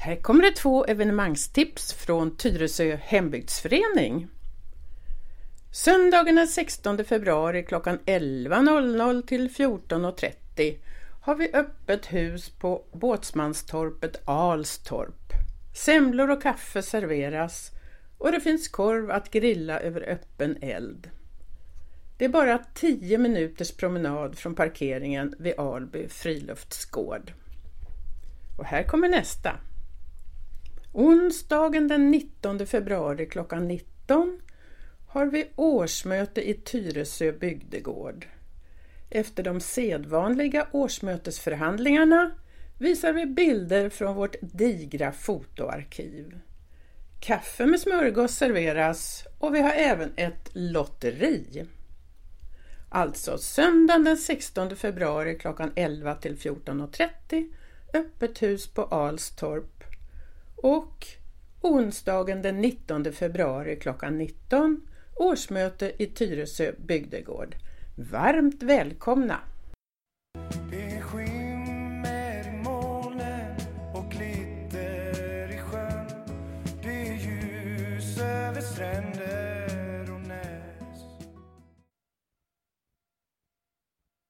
Här kommer det 2 evenemangstips från Tyresö hembygdsförening. Söndagen den 16 februari klockan 11.00 till 14.30 har vi öppet hus på båtsmanstorpet Alstorp. Semlor och kaffe serveras och det finns korv att grilla över öppen eld. Det är bara 10 minuters promenad från parkeringen vid Alby friluftsgård. Och här kommer nästa. Onsdagen den 19 februari klockan 19 har vi årsmöte i Tyresö bygdegård. Efter de sedvanliga årsmötesförhandlingarna visar vi bilder från vårt digra fotoarkiv. Kaffe med smörgås serveras och vi har även ett lotteri. Alltså söndagen den 16 februari klockan 11 till 14.30 öppet hus på Alstorp och onsdagen den 19 februari klockan 19 årsmöte i Tyresö bygdegård. Varmt välkomna! Det skimmer i molnen och glitter i sjön. Det är ljus över stränder.